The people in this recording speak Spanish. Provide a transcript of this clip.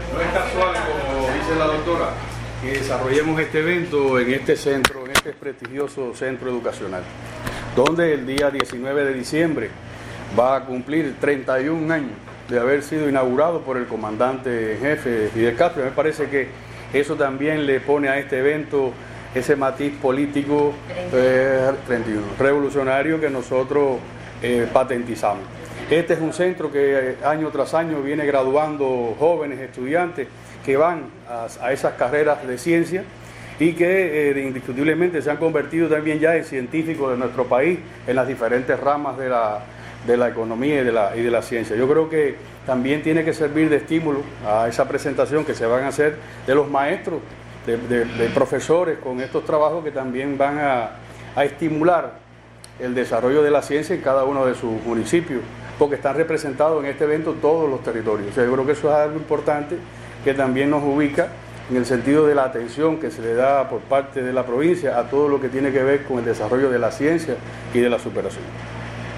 No es casual, como dice la doctora, que desarrollemos este evento en este centro, en este prestigioso centro educacional, donde el día 19 de diciembre va a cumplir 31 años de haber sido inaugurado por el comandante en jefe Fidel Castro. Me parece que eso también le pone a este evento ese matiz político 31, revolucionario que nosotros patentizamos. Este es un centro que año tras año viene graduando jóvenes estudiantes que van a esas carreras de ciencia y que indiscutiblemente se han convertido también ya en científicos de nuestro país en las diferentes ramas de la economía y de la ciencia. Yo creo que también tiene que servir de estímulo a esa presentación que se van a hacer de los maestros, de profesores con estos trabajos que también van a estimular el desarrollo de la ciencia en cada uno de sus municipios, porque están representados en este evento todos los territorios. O sea, yo creo que eso es algo importante que también nos ubica en el sentido de la atención que se le da por parte de la provincia a todo lo que tiene que ver con el desarrollo de la ciencia y de la superación.